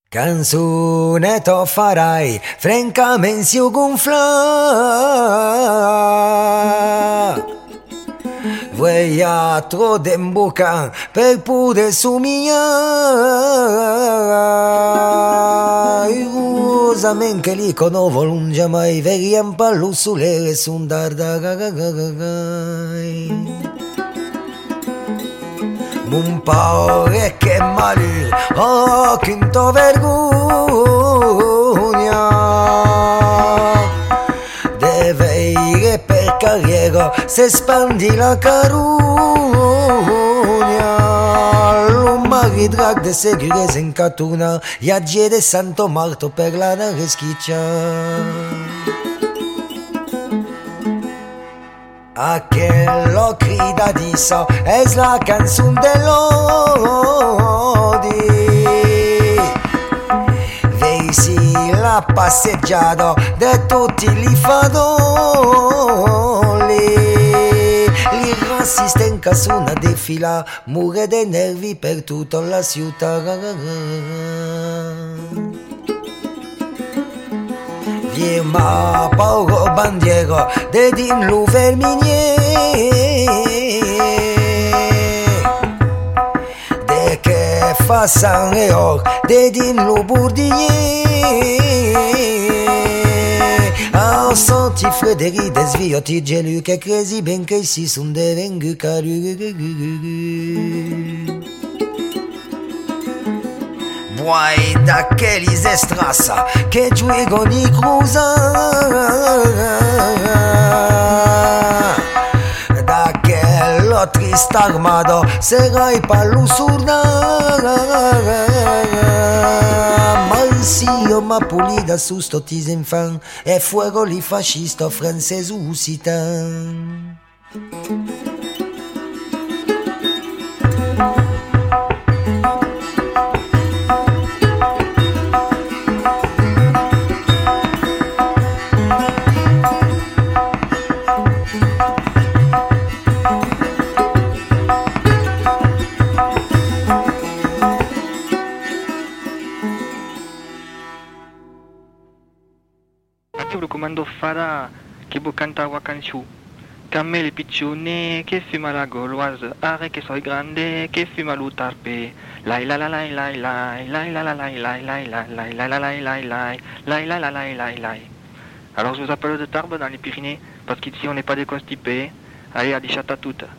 Canzone farai, francamente si gonfla. Vuoi altro d'imbucare per poter somigliare. Usamente lì con ovo non già mai vediamo pallo sulle sun dardagai. Un pare che male, oh, quinto vergogna. Deve ir per carriera, se spandi la carogna. L'umma ridrag de segure in catuna, Iagge de Santo Marto per la nareschiccia. Aquello grida di so es la canzone dell'odi. Vesi la passeggiata de tutti li fadoli. Li rassistenca su una defila, mure de nervi per tutta la città. Ma pauro bandiera de din l'ouvel minier de che fa San Reor de din lo bourdier ho senti Frédéric desvioti gelu che cresi ben che si son devengu calu. Vuoi da che li strassa che giuegon i cruza da che lo triste armado serai pallu surda Marcio ma pulida su sto tisinfan e fuego li fascista francese usitan. Lo comando farà che può cantare la canzone. Cammelli piccione che fuma la gauloise, are che sono grande che fuma lo tarpé. Lai la la lai lai lai lai la la lai lai lai lai lai la la lai lai lai lai la la lai lai lai. Alors je vous appelle de Tarbes dans les Pyrénées parce qu'ici on n'est pas des constipés. Allez, à des chattes à toutes.